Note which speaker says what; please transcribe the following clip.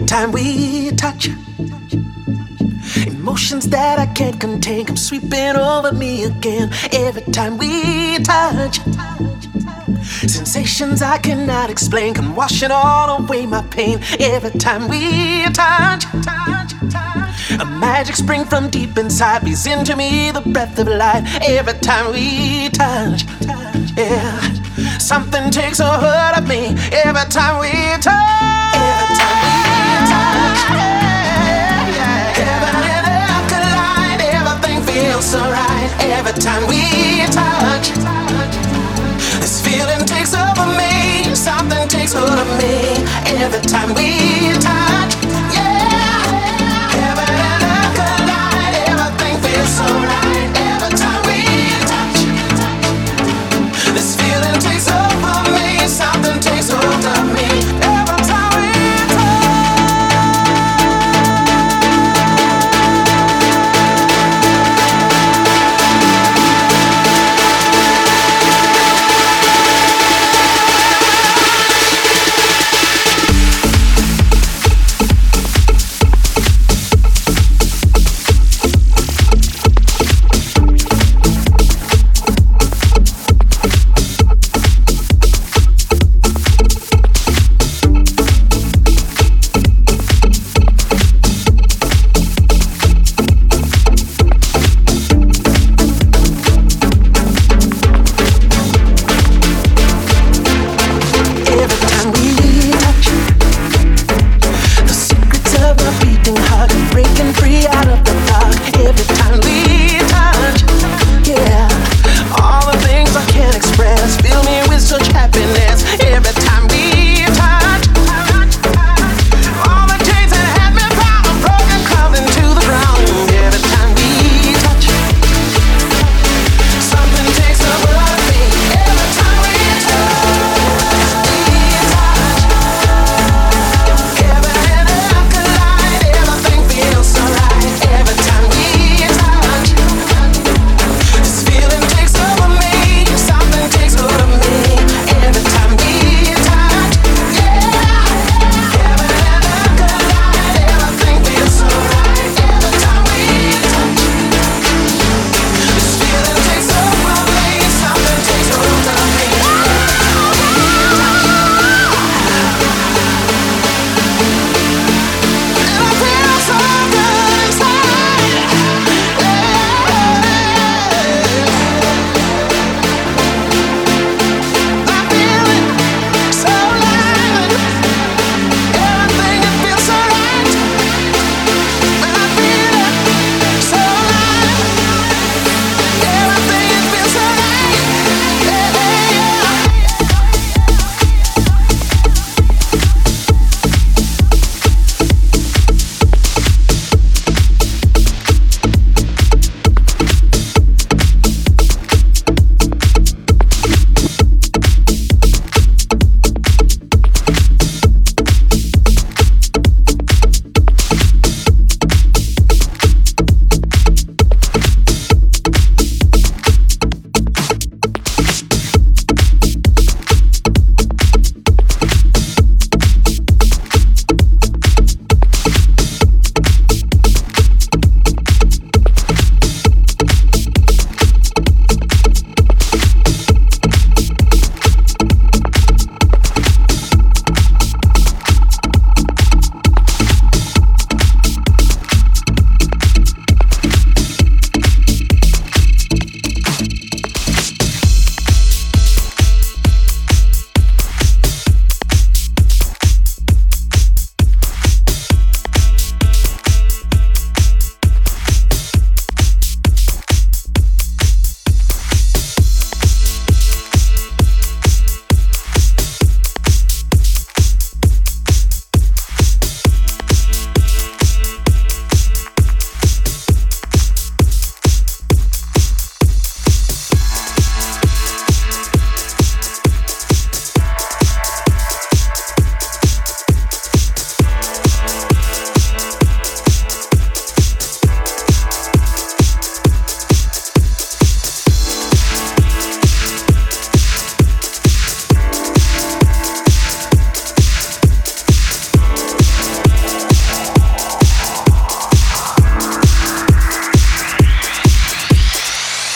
Speaker 1: time we touch, emotions that I can't contain come sweeping over me again. Every time we touch, sensations I cannot explain come washing all away my pain. Every time we touch, a magic spring from deep inside breathes into me the breath of life. Every time we touch, yeah, something takes a hold of me. Every time we touch, every time we touch, yeah. Heaven and earth collide. Everything feels so right. Every time we touch, this feeling takes over me. Something takes hold of me. Every time we